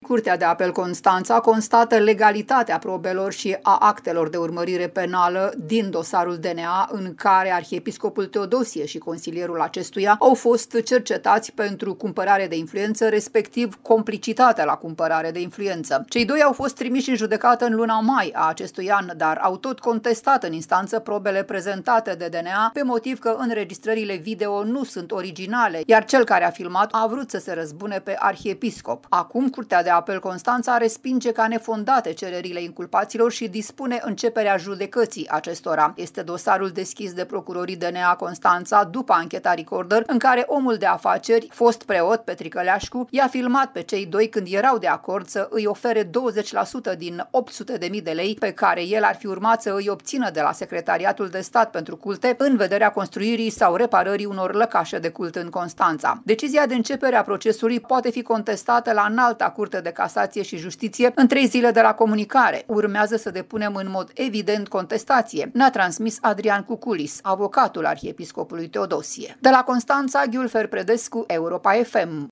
Curtea de Apel Constanța constată legalitatea probelor și a actelor de urmărire penală din dosarul DNA în care arhiepiscopul Teodosie și consilierul acestuia au fost cercetați pentru cumpărare de influență, respectiv complicitatea la cumpărare de influență. Cei doi au fost trimiși în judecată în luna mai a acestui an, dar au tot contestat în instanță probele prezentate de DNA pe motiv că înregistrările video nu sunt originale, iar cel care a filmat a vrut să se răzbune pe arhiepiscop. Acum, Curtea de Apel Constanța respinge ca nefondate cererile inculpaților și dispune începerea judecății acestora. Este dosarul deschis de procurorii DNA Constanța după ancheta Recorder, în care omul de afaceri, fost preot Petrică Leașcu, i-a filmat pe cei doi când erau de acord să îi ofere 20% din 800.000 de lei pe care el ar fi urmat să îi obțină de la Secretariatul de Stat pentru Culte în vederea construirii sau reparării unor lăcașe de cult în Constanța. Decizia de începere a procesului poate fi contestată la Înalta Curte de Casație și Justiție în 3 zile de la comunicare. Urmează să depunem în mod evident contestație, ne-a transmis Adrian Cuculis, avocatul arhiepiscopului Teodosie. De la Constanța, Ghiulfer Predescu, Europa FM.